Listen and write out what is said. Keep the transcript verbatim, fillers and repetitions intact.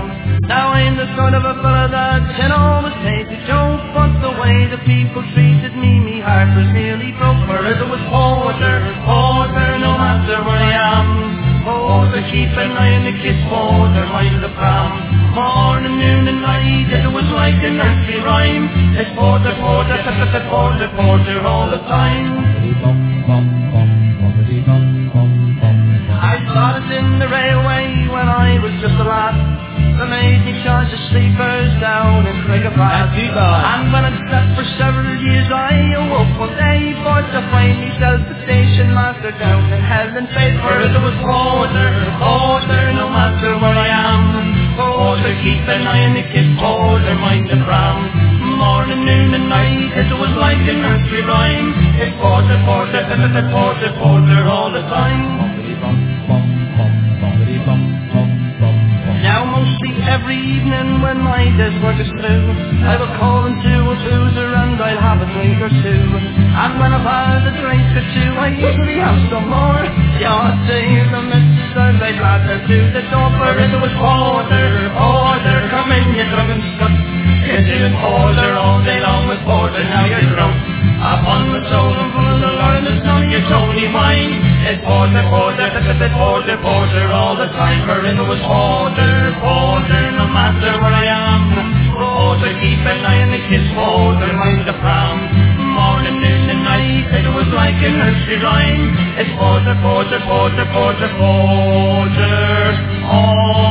Now I'm the son of a fella that can always take a joke, but the way the people treated me, me heart was nearly broke. For as it was porter, porter, no matter where I am, porter, keep an eye on the kids, porter, mind the pram. Morning, noon and night, it was like a nursery rhyme. It's porter, porter, porter, porter, porter all the time. I started in the railway when I was just a lad. They made me charge the sleepers down in Craigapath. And when I slept for several years I awoke one day for to find myself the station master down in Helen Faith. For it was porter, porter, no matter where I am, porter, keep an eye on the kids, porter, mind the pram. Morning, noon and night, it was like a nursery rhyme. It's porter, porter, porter, porter, porter all the time. Now mostly every evening when my day's work is through, I will call into a boozer and I'll have a drink or two. And when I've had a drink or two, I usually have some more. You ought to hear the missus and I'd rather do the door. For it was porter, porter, come in you drunken scut. You're doing porter all day long with porter, now you're drunk. Upon the soul and full of the Lord and there's none of your Tony wine. It's porter, porter, porter, porter, porter all the time. For it was porter, porter, no matter where I am, porter, keep an eye on the kids, porter, mind the pram. Morning, noon and night, it was like a nursery rhyme. It's porter, porter, porter, porter, porter, all